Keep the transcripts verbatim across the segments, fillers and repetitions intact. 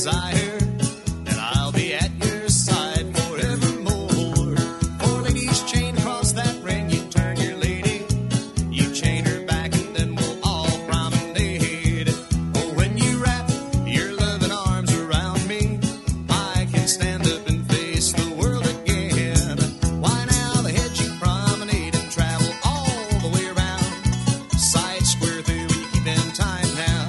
desire, and I'll be at your side forevermore. Four ladies chained across that ring, you turn your lady, you chain her back, and then we'll all promenade. Oh, when you wrap your loving arms around me, I can stand up and face the world again. Why now the head you promenade and travel all the way around, side square through and you keep in time now.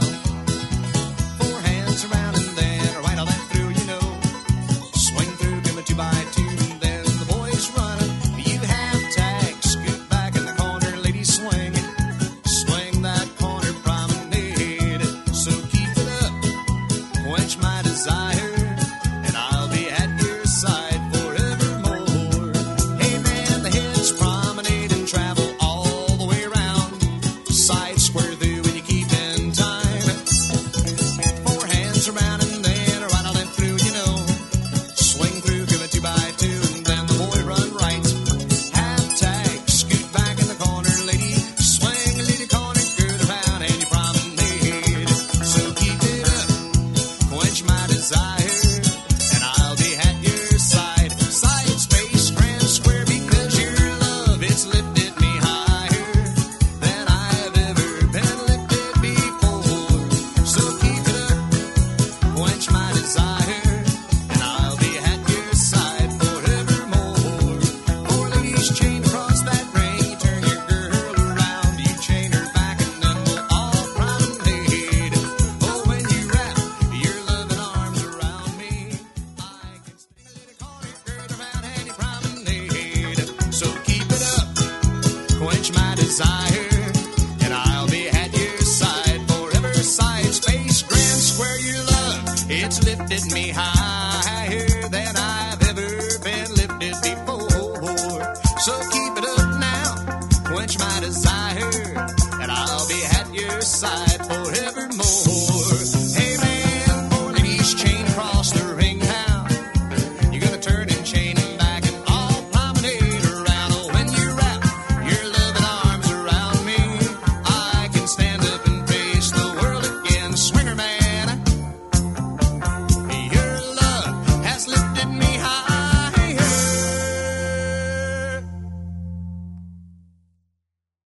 Four hands around and then right all that through, you know. Swing through, give it two by two, then the boys running. You have tag, scoot back in the corner, ladies swing. Swing that corner promenade. So keep it up, quench my desire, and I'll be at your side forevermore. Hey man, the heads promenade and travel all the way around, side square through and you keep in time. Four hands around and then right on and through, you know. Swing through, give it two by two, and then the boy run right. Half tag, scoot back in the corner, lady. Swing a little corner, gird around and you promenade. So keep it up, quench my desire, and I'll be at your side. Side space, grand square, because your love, it's lifted me higher than I've ever been lifted before. So keep it up, quench my desire, and I'll be at your side forevermore. Four ladies chained across that ring, you turn your girl around, you chain her back, and then we'll all promenade. Oh, when you wrap your loving arms around me, I can stay a little corner, gird around and you promenade. So keep it up, quench my desire, and I'll be at your side forever. Side space, grand square, your love, it's lifted me high